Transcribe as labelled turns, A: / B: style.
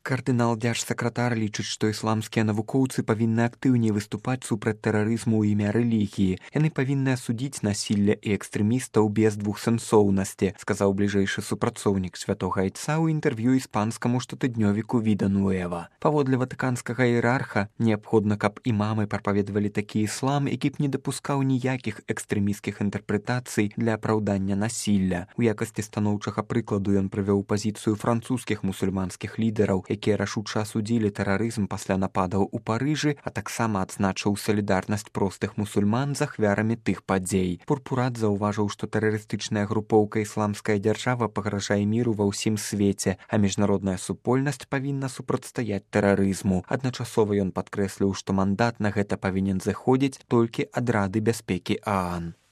A: Кардынал дзяржсакратар лічыць, што ісламскія навукоўцы павінны актыўней выступаць супраць тэрарызму ў імя рэлігіі. Яны павінны асудзіць насілля і экстрэмістаў без двухсэнсоўнасці, сказаў бліжэйшы супрацоўнік святога айца ў інтэрв'ю іспанскаму штотыднёвіку Vida Nueva. Паводле ватыканскага іерарха, неабходна, каб імамы прапаведавалі такі іслам, які б не дапускаў ніякіх экстрэмісцкіх інтэрпрэтацый для апраўдання насілля. У якасці станоўчага прыкладу ён прывёў пазіцыю французскіх мусульманскіх лідараў, якія рашуча асудзілі тэрарызм пасля нападаў у Парыжы, а таксама адзначыў салідарнасць простых мусульман з ахвярамі тых падзей. Пурпурат заўважыў, што тэрарыстычная групоўка ісламская дзяржава пагражае міру ва ўсім свеце, а міжнародная супольнасць павінна супрацьстаяць тэрарызму. Адначасова ён падкрэсліў, што мандат на гэта павінен зыходзіць толькі ад Рады бяспекі ААН.